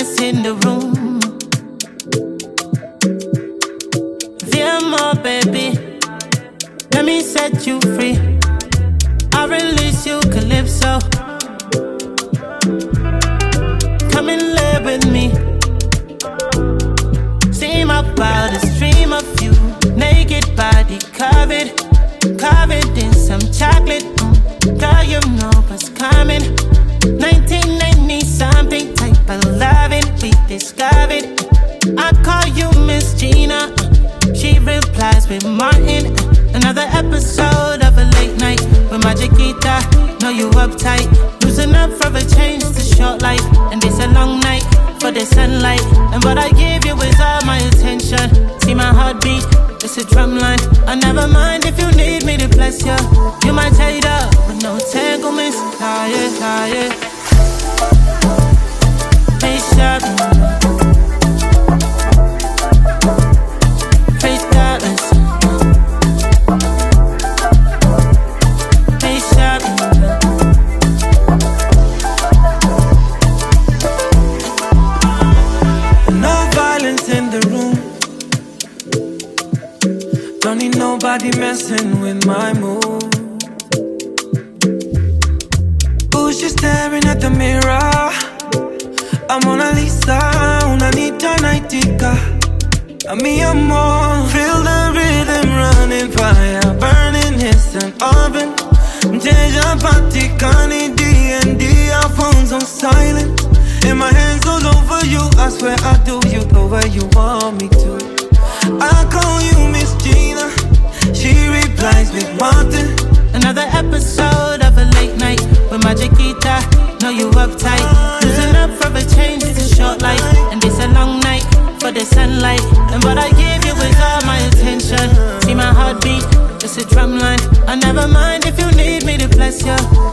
violence in the room. Feel more, baby. Let me set you free. I'll release you, Calypso. Come and live with me. See my wildest dream of you. Naked body covered in some chocolate. Girl, you know what's coming. 1990 something type of loving we discovered. I call you Miss Gina. She replies with Martin. Another episode of a late night with my Chiquita. Know you uptight, losing up for a change. It's a short life, and it's a long night for the sunlight. And what I give you is all my attention. See my heartbeat, it's a drum line. I never mind if you need me to bless you. You my tater with no entanglements. Higher. Hey, shot. Don't need nobody messing with my mood. Who's just staring at the mirror? I'm Mona Lisa, una nita naitika. A mi amor, feel the rhythm running fire, burning his an oven. Mteja patikani D&D, our phones on silent. And my hands all over you, I swear I do you the way you want me to. I call you Miss Gina. She replies with Martin. Another episode of a late night with my Chiquita. Know you uptight, losing up for a change. It's a short life, and it's a long night for the sunlight. And what I give you is all my attention. See my heartbeat, it's a drum line. I never mind if you need me to bless you.